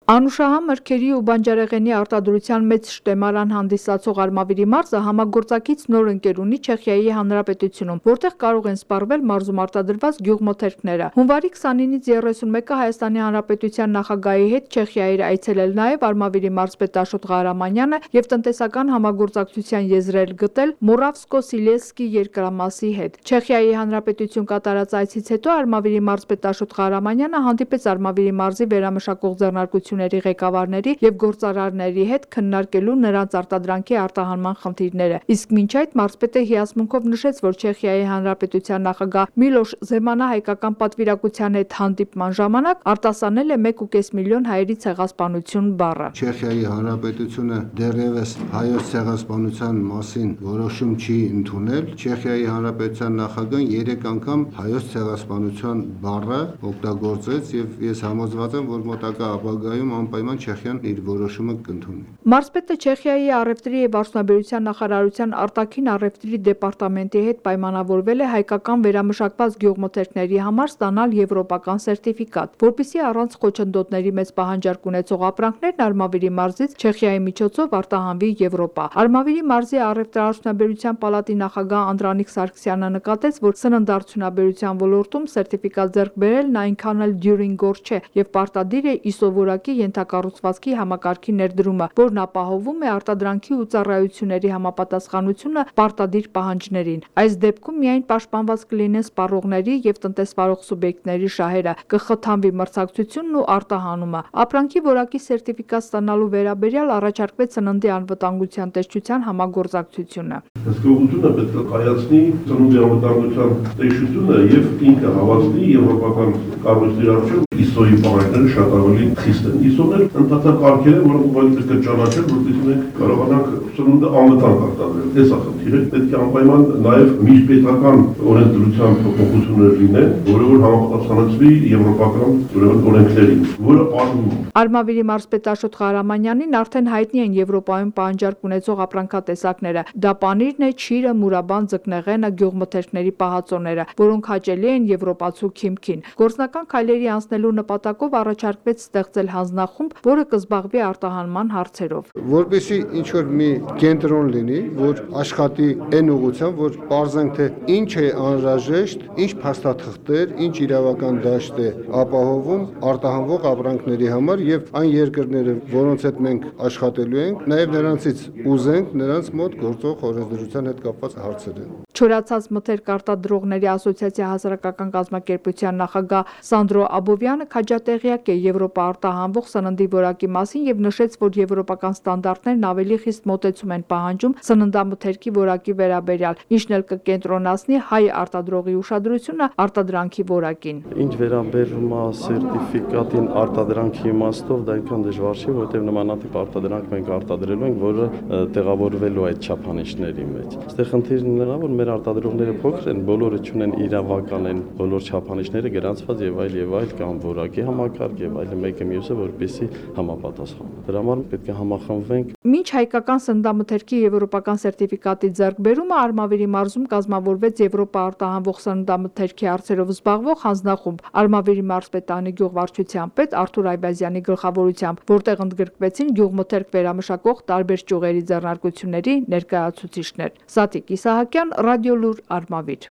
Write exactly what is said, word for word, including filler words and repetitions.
Անուշահամ մրգերի ու բանջարեղենի արտադրության մեծ շտեմարան հանդիսացող Արմավիրի մարզը համագործակից նոր ընկեր ունի Չեխիայի Հանրապետությունում, որտեղ կարող են սպառվել մարզում արտադրված գյուղմթերքները։ Հունվարի քսանինից երեսունմեկը Հայաստանի Հանրապետության նախագահի հետ Չեխիա էր այցելել նաև Արմավիրի մարզպետ Աշոտ Ղահրամանյանը և տնտեսական համագործակցության եզրեր գտել Մորավսկո-Սիլեզսկի երկրամասի հետ։ Չեխիայի Հանրապետություն կատարած այցից հետո Արմավիրի մարզպետ Աշոտ Ղահրամանյանը հանդիպեց Արմավիրի մարզի վերամշակող ձեռնարկությունների ղեկավարների և գործարարների հետ քննարկելու նրանց արտադրանքի արտահանման խնդիրները, իսկ մինչ այդ մարզպետը հիասմունքով նշեց, որ Չեխիայի Հանրապետության նախագահ Միլոշ Զեմանը հայկական պատվիրակության հետ հանդիպման ժամանակ արտասանել է մեկ ու կես միլիոն հայերի ցեղասպանություն բառը։ Չեխիայի Հանրապետությունը դեռևս հայոց ցեղասպանության մասին որոշում չի ընդունել։ Չեխիայի Հանրապետության նախագահն երեք անգամ հայոց ցեղասպանության բառը օգտագործեց եւ ես համոզված եմ, որ մոտակա ապագայում անպայման Չեխիան իր որոշումը կընդունի։ Մարզպետը Չեխիայի առևտրի և արդյունաբերության նախարարության արտաքին առևտրի դեպարտամենտի հետ պայմանավորվել է հայկական վերամշակված գյուղմթերքների համար ստանալ եվրոպական սերտիֆիկատ, որպեսզի առանց խոչընդոտների մեծ պահանջարկ ունեցող ապրանքներն Արմավիրի մարզից Չեխիայի միջոցով արտահանվի Եվրոպա։ Արմավիրի մարզի առևտրաարդյունաբերության պալատի նախագահ Անդրանիկ Սարգսյանը նկատեց, որ սննդարդյունաբերության ոլորտում սերտիֆիկատ ձեռք բերելն այնքան էլ դյուրին գործ չէ և պարտադիր է I S O որակի ենթակառուցվածքի համակարգի ներդրումը, որն ապահովում է արտադրանքի ու ծառայությունների համապատասխանությունը պարտադիր պահանջներին։ Այս դեպքում միայն պաշտպանված կլինեն սպառողների և տնտեսվարող սուբյեկտների շահերը, կխթանվի մրցակցությունն ու արտահանումը։ Ապրանքի որակի սերտիֆիկատ ստանալու վերաբերյալ առաջարկվեց Սննդի անվտանգության տեսչության համագործակցությունը։ Հսկողությունը պետք է կայացնի Սննդի անվտանգության տեսչությունը և ինքը հավաստի եվրոպական կառույցների առջև I S O-ի պահանջները շատ ավելի խիստ են։ I S O-ն էլ ընդհանրական կարգեր են, որոնք ուղղակի պետք է ճանաչել, որպեսզի մենք կարողանանք սնունդը անվտանգ արտադրել։ Այս է խնդիրը։ Պետք է անպայման նաև միջպետական օրենսդրության փոփոխություններ լինեն, որը որ համապատասխանեցվի եվրոպական ուրեմն օրենքներին, որը արվում է։ Արմավիրի մարզպետ Աշոտ Ղահրամանյանին արդեն հայտնի են Եվրոպայում պահանջարկ ունեցող ապրանքատեսակները։ Դա պանիրն է, չիրը, մուրաբան, ձկնեղենը, գյուղմթերքների պահածոները, որոնք հաճելի են եվրոպացու քիմքին։ Գործնական քայլերի անցնելու նպատակով առաջարկվեց ստեղծել հանձնախումբ, որը կզբաղվի արտահանման հարցերով։ Որպեսզի ինչ-որ մի կենտրոն լինի, որ աշխատի այն ուղղությամբ, որ պարզենք, թե ինչ է անհրաժեշտ, ինչ փաստաթղթեր, ինչ իրավական դաշտ է ապահովում արտահանվող ապրանքների համար եւ այն երկրները, որոնց հետ մենք աշխատելու ենք, նաեւ նրանցից ուզենք նրանց մոտ գործող օրենսդրության հետ կապված հարցեր են։ Չորացած մթերք արտադրողների ասոցիացիա հասարակական կազմակերպության նախագահ Սանդրո Աբովյանը քաջատեղյակ է Եվրոպա արտահանվող սննդի որակի մասին և նշեց, որ եվրոպական ստանդարտներն ավելի խիստ մոտեցում են պահանջում սննդամթերքի որակի վերաբերյալ, ինչն էլ կկենտրոնացնի հայ արտադրողի ուշադրությունը արտադրանքի որակին։ Ինչ վերաբերում է սերտիֆիկատին արտադրանքի իմաստով, դա այնքան դժվար չի, որովհետև նմանատիպ արտադրանք մենք արտադրելու ենք, որը տեղավորվելու այդ չափանիշների մեջ։ Այստեղ խնդիրն նրան է, որ մեր արտադրողները փոքր են, բոլորը չունեն իրավական են բոլոր չափանիշները գրանցված եւ այլ եւ այլ կամ որակի համակարգ եւ այլը մեկը մյուսը, որպեսզի համապատասխան։ Դրա համար պետք է համախմբվենք։ Մինչ հայկական սննդամթերքի եվրոպական սերտիֆիկատի ձեռքբերումը Արմավիրի մարզում կազմավորվեց Եվրոպա արտահանվող սննդամթերքի հարցերով զբաղվող հանձնախումբ Արմավիրի մարզպետանի գյուղվարչության պետ Արթուր Այբազյանի գլխավորությամբ, որտեղ ընդգրկվեցին գյուղմթերք վերամշակող տարբեր ճյուղերի ձեռնարկությունների ներկայացուցիչներ։ Սաթիկ Իսահակյան, Ռադիոլուր, Արմավիր։